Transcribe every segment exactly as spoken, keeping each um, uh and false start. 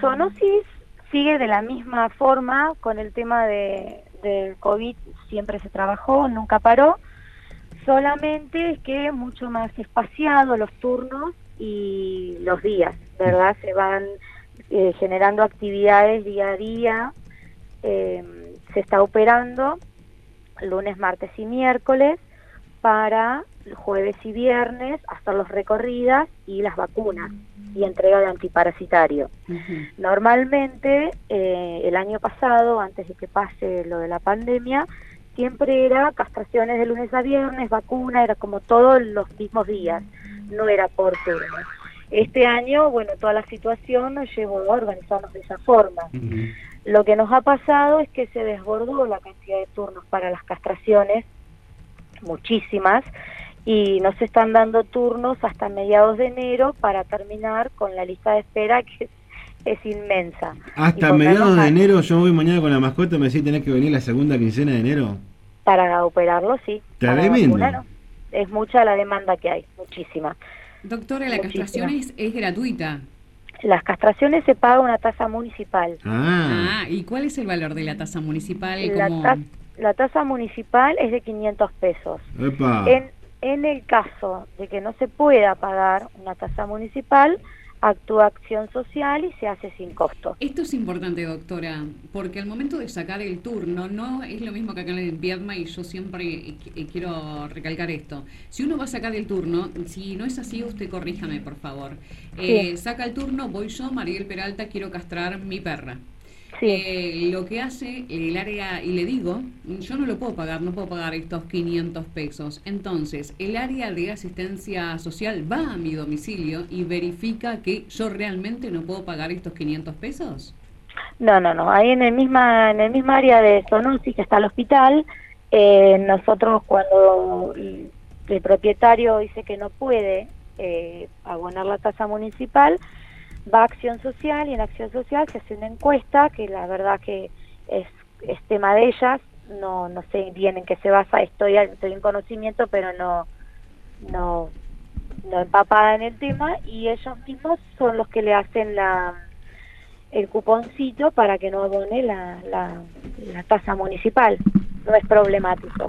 zoonosis sigue de la misma forma, con el tema de, del COVID siempre se trabajó, nunca paró, solamente es que mucho más espaciado los turnos y los días, ¿verdad? Se van eh, generando actividades día a día, eh, se está operando lunes, martes y miércoles para jueves y viernes hasta los recorridas y las vacunas y entrega de antiparasitario. Uh-huh. Normalmente eh, el año pasado, antes de que pase lo de la pandemia, siempre era castraciones de lunes a viernes, vacuna, era como todos los mismos días, no era por turno. Este año, bueno, toda la situación nos llevó a organizarnos de esa forma. Uh-huh. Lo que nos ha pasado es que se desbordó la cantidad de turnos para las castraciones, muchísimas, y nos están dando turnos hasta mediados de enero para terminar con la lista de espera, que es, es inmensa. Hasta mediados de enero. Yo voy mañana con la mascota, me decís tenés que venir la segunda quincena de enero. Para operarlo, sí. Tremendo. Para vacunarlo. Es mucha la demanda que hay, muchísima. Doctora, la muchísima. castración es, es gratuita. Las castraciones se paga una tasa municipal. Ah. ah, ¿y cuál es el valor de la tasa municipal? La, como... ta la tasa municipal es de quinientos pesos. Epa. En, en el caso de que no se pueda pagar una tasa municipal, actúa Acción Social y se hace sin costo. Esto es importante, doctora, porque al momento de sacar el turno no es lo mismo que acá en el Viedma, y yo siempre quiero recalcar esto. Si uno va a sacar el turno, si no es así, usted corríjame, por favor. Eh, sí. Saca el turno, voy yo, Mariel Peralta, quiero castrar mi perra. Sí. Eh, lo que hace el área, y le digo, yo no lo puedo pagar, no puedo pagar estos quinientos pesos. Entonces, el área de asistencia social va a mi domicilio y verifica que yo realmente no puedo pagar estos quinientos pesos. No, no, no. Ahí en el misma, en el misma área de zoonosis que está el hospital, eh, nosotros cuando el, el propietario dice que no puede eh, abonar la tasa municipal, va a Acción Social, y en Acción Social se hace una encuesta que la verdad que es, es tema de ellas, no no sé bien en qué se basa, estoy, estoy en conocimiento pero no, no, no empapada en el tema, y ellos mismos son los que le hacen la el cuponcito para que no abone la, la, la tasa municipal, no es problemático.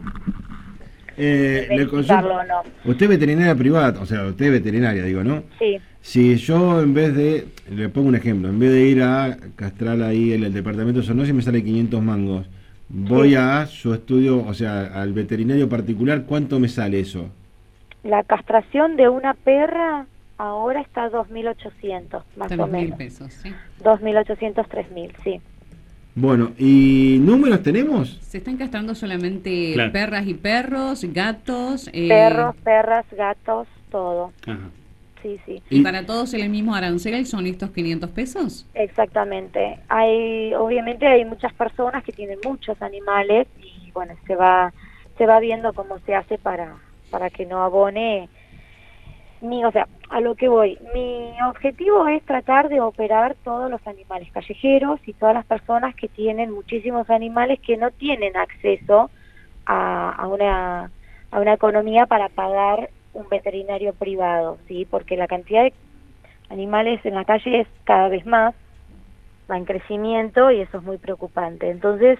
Eh, le consulto, no. Usted es veterinaria privada, o sea, usted es veterinaria, digo, ¿no? Sí. Si yo en vez de, le pongo un ejemplo, en vez de ir a castrar ahí en el departamento de zoonosis me sale quinientos mangos, voy sí. a su estudio, o sea, al veterinario particular, ¿cuánto me sale eso? La castración de una perra ahora está a dos mil ochocientos, más o menos. pesos, ¿sí? dos mil ochocientos, tres mil, sí. Bueno, ¿y números tenemos? ¿Se están castrando solamente claro. perras y perros, gatos? Eh... Perros, perras, gatos, todo. Ajá. Sí, sí. ¿Y para todos el mismo arancel son estos quinientos pesos? Exactamente. Hay, obviamente hay muchas personas que tienen muchos animales y bueno, se va se va viendo cómo se hace para para que no abone. Mi, o sea, a lo que voy, mi objetivo es tratar de operar todos los animales callejeros y todas las personas que tienen muchísimos animales que no tienen acceso a, a una a una economía para pagar un veterinario privado, sí, porque la cantidad de animales en la calle es cada vez más, va en crecimiento y eso es muy preocupante. Entonces,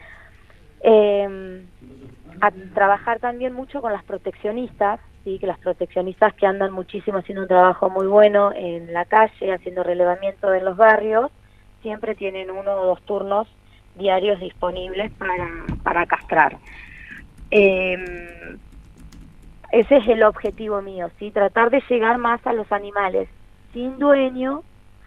eh, a trabajar también mucho con las proteccionistas, sí, que las proteccionistas que andan muchísimo haciendo un trabajo muy bueno en la calle, haciendo relevamiento en los barrios, siempre tienen uno o dos turnos diarios disponibles para, para castrar. Eh, ese es el objetivo mío, sí, tratar de llegar más a los animales sin dueño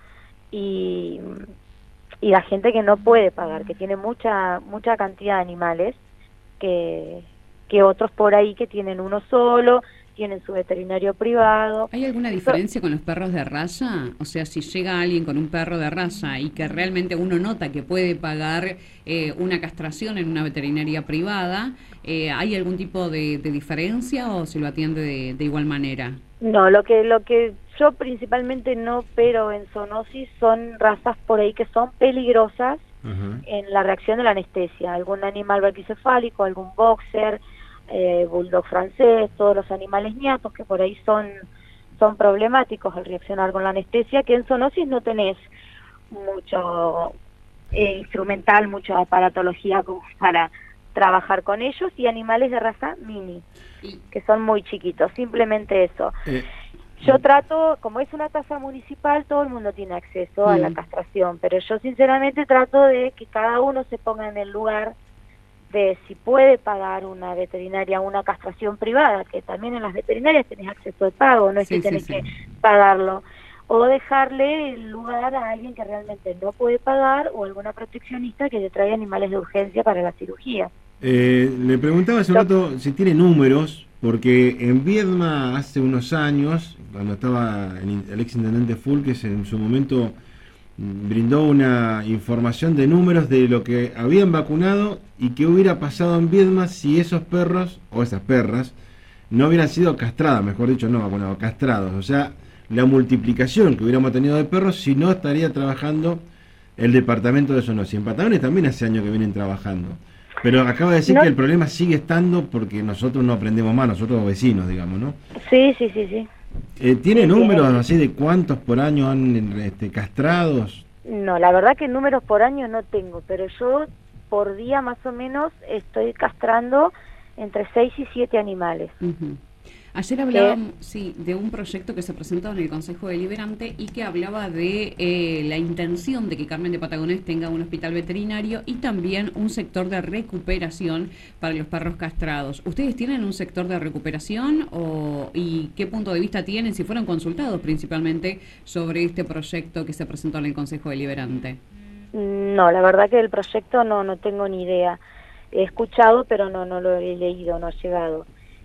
y, y la gente que no puede pagar, que tiene mucha mucha cantidad de animales, que, que otros por ahí que tienen uno solo, tienen su veterinario privado. ¿Hay alguna diferencia con los perros de raza? O sea, si llega alguien con un perro de raza y que realmente uno nota que puede pagar eh, una castración en una veterinaria privada, eh, ¿hay algún tipo de, de diferencia o se lo atiende de, de igual manera? No, lo que lo que yo principalmente no opero en zoonosis son razas por ahí que son peligrosas uh-huh. en la reacción de la anestesia. Algún animal braquicefálico, algún boxer, eh, bulldog francés, todos los animales ñatos que por ahí son, son problemáticos al reaccionar con la anestesia, que en zoonosis no tenés mucho eh, instrumental, mucha aparatología como para trabajar con ellos, y animales de raza mini, que son muy chiquitos, simplemente eso. Eh, Yo trato, como es una casa municipal, todo el mundo tiene acceso mm. a la castración, pero yo sinceramente trato de que cada uno se ponga en el lugar de si puede pagar una veterinaria una castración privada, que también en las veterinarias tenés acceso de pago, no es sí, que tenés sí, que sí. pagarlo, o dejarle el lugar a alguien que realmente no puede pagar, o alguna proteccionista que le traiga animales de urgencia para la cirugía. Eh, le preguntaba hace un rato si tiene números, porque en Viedma hace unos años, cuando estaba el, el ex intendente Fulques, en su momento brindó una información de números de lo que habían vacunado y qué hubiera pasado en Viedma si esos perros, o esas perras, no hubieran sido castradas, mejor dicho, no vacunados, castrados. O sea, la multiplicación que hubiéramos tenido de perros, si no estaría trabajando el departamento de zoonosis. En Patagones también hace años que vienen trabajando. Pero acaba de decir no. que el problema sigue estando porque nosotros no aprendemos más, nosotros vecinos, digamos, ¿no? Sí, sí, sí, sí. Eh, ¿Tiene sí, números sí. así de cuántos por año han este, castrados? No, la verdad que números por año no tengo, pero yo por día más o menos estoy castrando entre seis y siete animales. Uh-huh. Ayer hablábamos sí, de un proyecto que se presentó en el Consejo Deliberante y que hablaba de eh, la intención de que Carmen de Patagones tenga un hospital veterinario y también un sector de recuperación para los perros castrados. ¿Ustedes tienen un sector de recuperación o, y qué punto de vista tienen, si fueron consultados principalmente, sobre este proyecto que se presentó en el Consejo Deliberante? No, la verdad que el proyecto no, no tengo ni idea. He escuchado, pero no, no lo he leído, no ha llegado.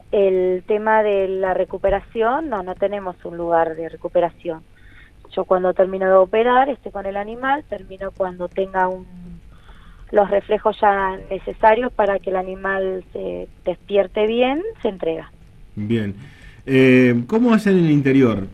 El tema de la recuperación, no, no tenemos un lugar de recuperación. Yo cuando termino de operar, esté con el animal, termino cuando tenga un, los reflejos ya necesarios para que el animal se despierte bien, se entrega. Bien. Eh, ¿Cómo hacen en el interior?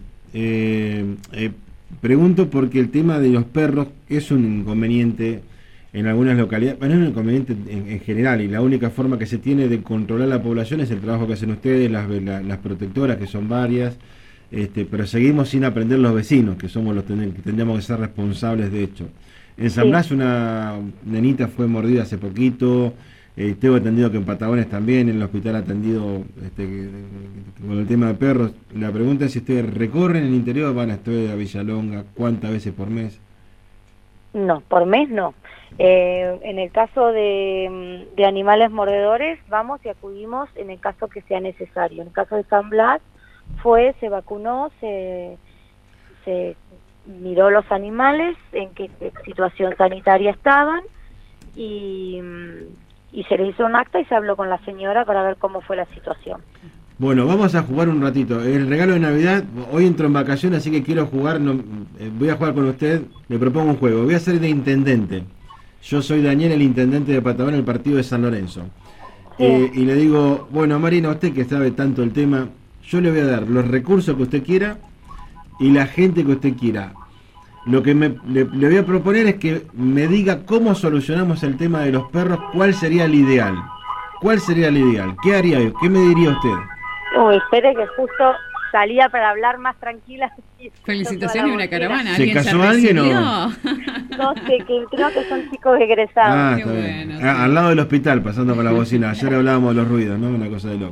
Eh, eh, pregunto porque el tema de los perros es un inconveniente en algunas localidades, bueno, es un inconveniente en, en general, y la única forma que se tiene de controlar la población es el trabajo que hacen ustedes, las, la, las protectoras, que son varias, este, pero seguimos sin aprender los vecinos, que somos los ten, que tendríamos que ser responsables de hecho. En San Blas sí. una nenita fue mordida hace poquito, eh, tengo entendido que en Patagones también, en el hospital atendido este, con el tema de perros. La pregunta es si ustedes recorren el interior, van a Estudio, a Villalonga, ¿cuántas veces por mes? No, por mes no. Eh, en el caso de, de animales mordedores, vamos y acudimos en el caso que sea necesario. En el caso de San Blas, fue, se vacunó, se, se miró los animales, en qué situación sanitaria estaban, y, y se le hizo un acta y se habló con la señora para ver cómo fue la situación. Bueno, vamos a jugar un ratito. El regalo de Navidad, hoy entro en vacaciones, así que quiero jugar, no, eh, voy a jugar con usted, le propongo un juego. Voy a ser de intendente. Yo soy Daniel, el intendente de Patagones, el partido de San Lorenzo. Sí. Eh, y le digo, bueno, Marina, usted que sabe tanto el tema, yo le voy a dar los recursos que usted quiera y la gente que usted quiera. Lo que me, le, le voy a proponer es que me diga cómo solucionamos el tema de los perros, cuál sería el ideal. ¿Cuál sería el ideal? ¿Qué haría yo? ¿Qué me diría usted? Uy, espere que justo salía para hablar más tranquila. Felicitaciones y una caravana. ¿Se casó alguien o...? No sé, que creo que son chicos egresados. Ah, está bien. Bueno, ah, sí. Al lado del hospital, pasando por la bocina. Ayer hablábamos de los ruidos, ¿no? Una cosa de loco.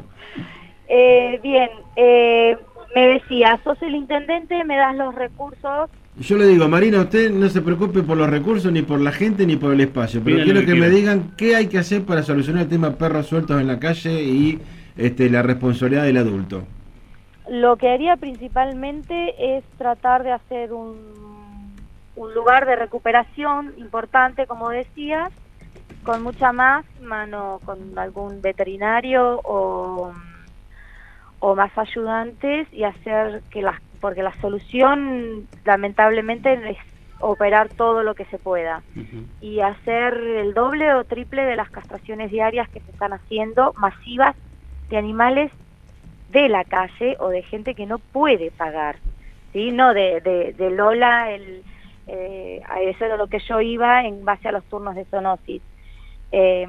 Eh, bien, eh, me decía, sos el intendente, me das los recursos. Yo le digo, Marina, usted no se preocupe por los recursos, ni por la gente, ni por el espacio. Pero quiero que, que me digan qué hay que hacer para solucionar el tema perros sueltos en la calle y este, la responsabilidad del adulto. Lo que haría principalmente es tratar de hacer un, un lugar de recuperación importante, como decías, con mucha más mano, con algún veterinario o, o más ayudantes, y hacer que las, porque la solución lamentablemente es operar todo lo que se pueda, uh-huh. y hacer el doble o triple de las castraciones diarias que se están haciendo, masivas, de animales de la calle o de gente que no puede pagar, ¿sí? No de, de, de Lola, el, eh, a eso era lo que yo iba en base a los turnos de zoonosis. Eh,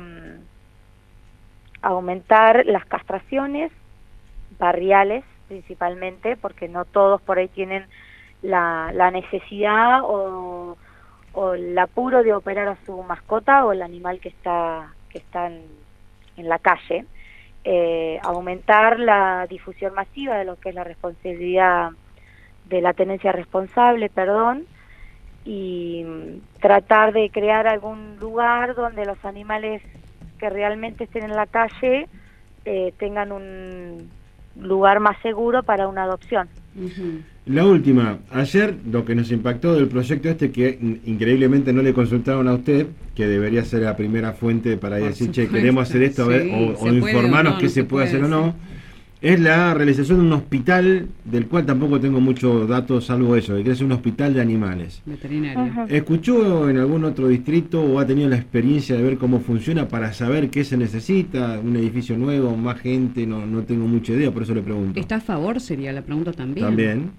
aumentar las castraciones barriales principalmente, porque no todos por ahí tienen la, la necesidad o, o el apuro de operar a su mascota o el animal que está que está en, en la calle, eh, aumentar la difusión masiva de lo que es la responsabilidad de la tenencia responsable, perdón, y tratar de crear algún lugar donde los animales que realmente estén en la calle eh, tengan un lugar más seguro para una adopción. Ujú. La última, ayer lo que nos impactó del proyecto este, que increíblemente no le consultaron a usted, que debería ser la primera fuente para Por decir, che, supuesto, queremos hacer esto, a ver, sí, o, se o puede informarnos o no, qué no se se puede hacer o puede, no, sí. es la realización de un hospital, del cual tampoco tengo muchos datos, salvo eso, de que es un hospital de animales. Veterinario. Ujú. ¿Escuchó en algún otro distrito o ha tenido la experiencia de ver cómo funciona para saber qué se necesita? ¿Un edificio nuevo, más gente? No, no tengo mucha idea, por eso le pregunto. ¿Está a favor? Sería la pregunta también. También.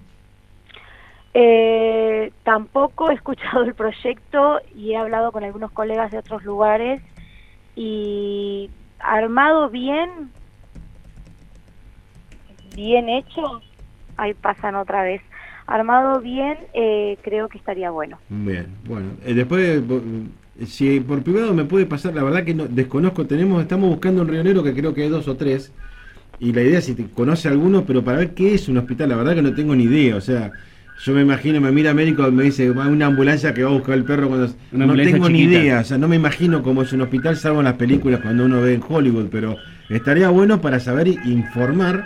Eh, tampoco he escuchado el proyecto y he hablado con algunos colegas de otros lugares y armado bien, bien hecho, ahí pasan otra vez, armado bien, eh, creo que estaría bueno. Bien, bueno. Eh, después, bo- si por privado me puede pasar, la verdad que no, desconozco, tenemos, estamos buscando un rionero que creo que hay dos o tres, y la idea es si te conoce alguno, pero para ver qué es un hospital, la verdad que no tengo ni idea, o sea, yo me imagino, me mira médico y me dice, va una ambulancia que va a buscar el perro cuando... Una no ambulancia tengo ni chiquita. idea, o sea, no me imagino cómo es un hospital, salvo en las películas cuando uno ve en Hollywood, pero estaría bueno para saber e informar,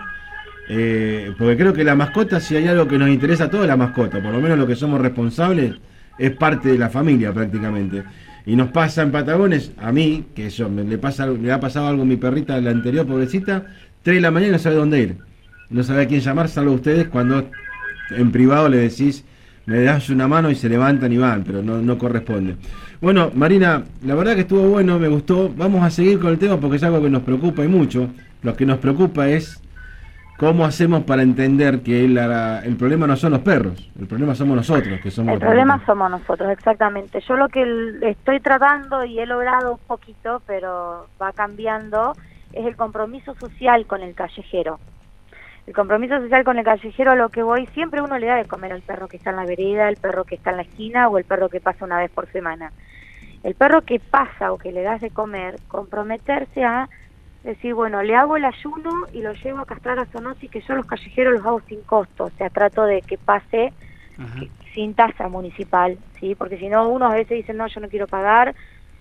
eh, porque creo que la mascota, si hay algo que nos interesa a todos, la mascota, por lo menos lo que somos responsables, es parte de la familia prácticamente. Y nos pasa en Patagones, a mí, que eso, me, le, pasa, le ha pasado algo a mi perrita, la anterior, pobrecita, tres de la mañana y no sabe dónde ir. No sabe a quién llamar, salvo ustedes cuando en privado le decís, me das una mano y se levantan y van, pero no, no corresponde. Bueno, Marina, la verdad que estuvo bueno, me gustó. Vamos a seguir con el tema porque es algo que nos preocupa y mucho. Lo que nos preocupa es cómo hacemos para entender que la- el problema no son los perros, el problema somos nosotros, que somos El los problema perros. somos nosotros, exactamente. Yo lo que l- estoy tratando y he logrado un poquito, pero va cambiando, es el compromiso social con el callejero. El compromiso social con el callejero, a lo que voy, siempre uno le da de comer al perro que está en la vereda, el perro que está en la esquina o el perro que pasa una vez por semana. El perro que pasa o que le das de comer, comprometerse a decir, bueno, le hago el ayuno y lo llevo a castrar a zoonosis, que yo los callejeros los hago sin costo, o sea, trato de que pase Ajá. que- sin tasa municipal, ¿sí? Porque si no, unos a veces dicen, no, yo no quiero pagar,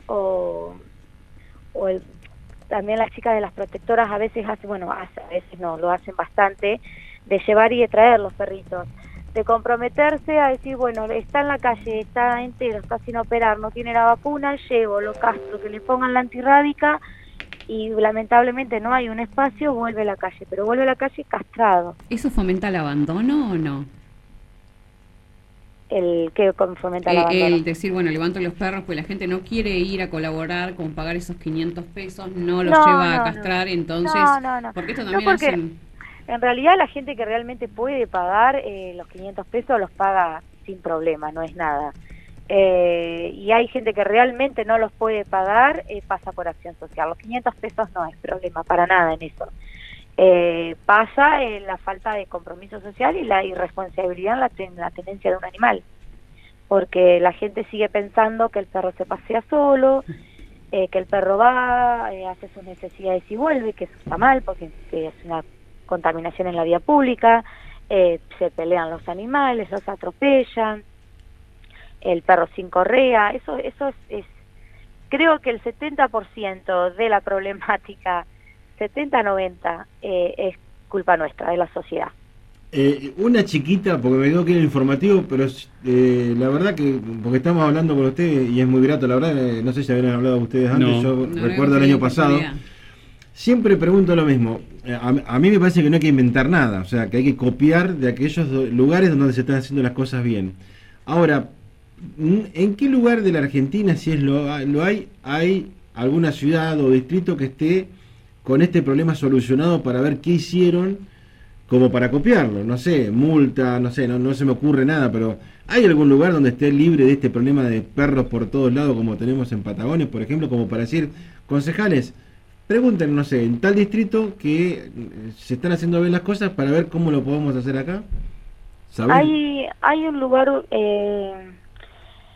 o, o el- también las chicas de las protectoras a veces hacen, bueno, hace- a veces no, lo hacen bastante, de llevar y de traer los perritos, de comprometerse a decir, bueno, está en la calle, está entero, está sin operar, no tiene la vacuna, llevo, lo castro, que le pongan la antirrábica, y lamentablemente no hay un espacio, vuelve a la calle, pero vuelve a la calle castrado. ¿Eso fomenta el abandono o no? El que fomenta el Eh, abandono. el decir, bueno, levanto los perros, pues la gente no quiere ir a colaborar con pagar esos quinientos pesos, no los No, lleva no, a castrar, no. entonces... No, no, no. Porque esto No, también porque hacen... en realidad la gente que realmente puede pagar eh, los quinientos pesos los paga sin problema, no es nada. Eh, y hay gente que realmente no los puede pagar, eh, pasa por acción social. Los quinientos pesos no es problema para nada en eso. Eh, pasa en la falta de compromiso social y la irresponsabilidad en la, ten- la tenencia de un animal. Porque la gente sigue pensando que el perro se pasea solo, eh, que el perro va, eh, hace sus necesidades y vuelve, que eso está mal porque que es una contaminación en la vía pública, eh, se pelean los animales, los atropellan, el perro sin correa, eso eso es, es creo que el setenta por ciento de la problemática, setenta a noventa, eh, es culpa nuestra, de la sociedad. Eh, una chiquita, porque me digo que era informativo, pero eh, la verdad que, porque estamos hablando con ustedes y es muy grato, la verdad, eh, no sé si habían hablado ustedes antes, No. yo No, no recuerdo hemos el año tenido pasado. oportunidad. Siempre pregunto lo mismo. Eh, A, a mí me parece que no hay que inventar nada, o sea, que hay que copiar de aquellos do- lugares donde se están haciendo las cosas bien. Ahora, mm, ¿en qué lugar de la Argentina, si es lo, lo hay, hay alguna ciudad o distrito que esté con este problema solucionado para ver qué hicieron como para copiarlo? No sé, multa, no sé, no, no se me ocurre nada, pero ¿hay algún lugar donde esté libre de este problema de perros por todos lados como tenemos en Patagones, por ejemplo, como para decir, concejales, pregunten, no sé, en tal distrito que eh, se están haciendo bien las cosas para ver cómo lo podemos hacer acá? ¿Saben? Hay hay un lugar, eh,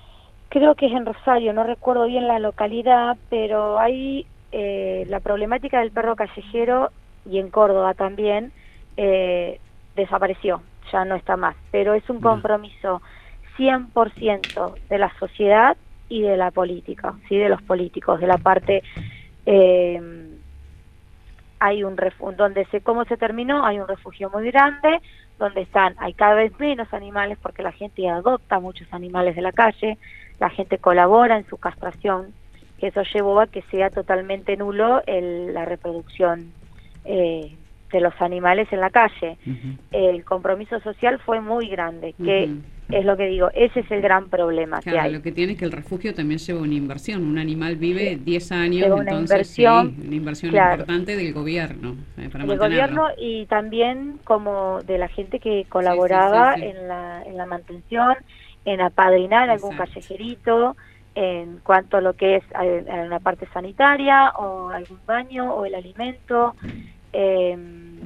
creo que es en Rosario, no recuerdo bien la localidad, pero hay eh, la problemática del perro callejero, y en Córdoba también, eh, desapareció, ya no está más, pero es un compromiso cien por ciento de la sociedad y de la política, sí, de los políticos, de la parte, eh, hay un refugio, donde se, ¿cómo se terminó? Hay un refugio muy grande, donde están, hay cada vez menos animales, porque la gente adopta muchos animales de la calle, la gente colabora en su castración, que eso llevó a que sea totalmente nulo el, la reproducción eh, de los animales en la calle. Uh-huh. El compromiso social fue muy grande, que uh-huh. es lo que digo, ese es el gran problema claro, que hay. Lo que tiene es que el refugio también lleva una inversión, un animal vive sí. diez años, lleva una entonces inversión, sí, una inversión claro. importante del gobierno eh, para del mantenerlo. gobierno y también como de la gente que colaboraba sí, sí, sí, sí. en la en la mantención, en apadrinar Exacto. algún callejerito, en cuanto a lo que es a, a una parte sanitaria o algún baño o el alimento. Eh,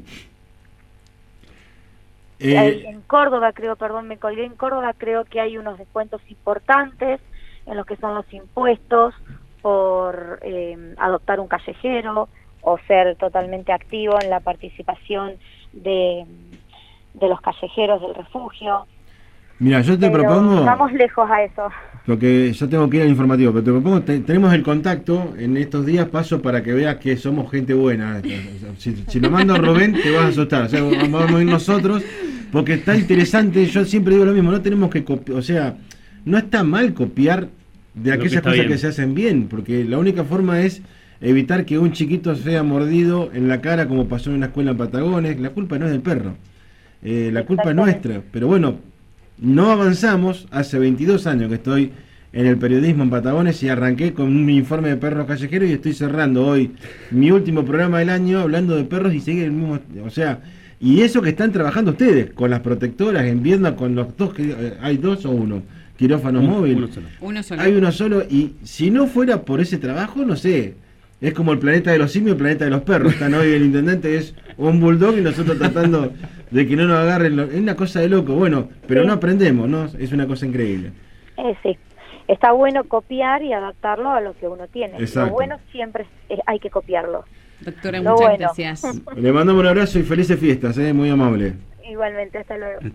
eh, hay, en Córdoba creo, perdón, me colgué, en Córdoba creo que hay unos descuentos importantes en lo que son los impuestos por eh, adoptar un callejero o ser totalmente activo en la participación de, de los callejeros del refugio. Mira, yo te pero propongo... Vamos lejos a eso. Porque yo tengo que ir al informativo, pero te propongo, te, tenemos el contacto, en estos días paso para que veas que somos gente buena. Si, si lo mando a Rubén te vas a asustar, o sea, vamos a ir nosotros, porque está interesante, yo siempre digo lo mismo, no tenemos que copiar, o sea, no está mal copiar de aquellas cosas bien. que se hacen bien, porque la única forma es evitar que un chiquito sea mordido en la cara como pasó en una escuela en Patagones. La culpa no es del perro, eh, la culpa es nuestra, pero bueno, no avanzamos. Hace veintidós años que estoy en el periodismo en Patagones y arranqué con un informe de perros callejeros y estoy cerrando hoy mi último programa del año hablando de perros y sigue el mismo, o sea, y eso que están trabajando ustedes con las protectoras en Viedma, con los dos, que eh, hay dos o uno quirófanos móviles, uno solo. uno solo hay uno solo, y si no fuera por ese trabajo, no sé, es como el planeta de los simios, el planeta de los perros. Están hoy el intendente es un bulldog y nosotros tratando de que no nos agarren. Lo... Es una cosa de loco, bueno, pero sí. no aprendemos, ¿no? Es una cosa increíble. Eh, sí, está bueno copiar y adaptarlo a lo que uno tiene. Exacto. Lo bueno siempre es, hay que copiarlo. Doctora, lo muchas bueno. gracias. Le mandamos un abrazo y felices fiestas, ¿eh? Muy amable. Igualmente, hasta luego.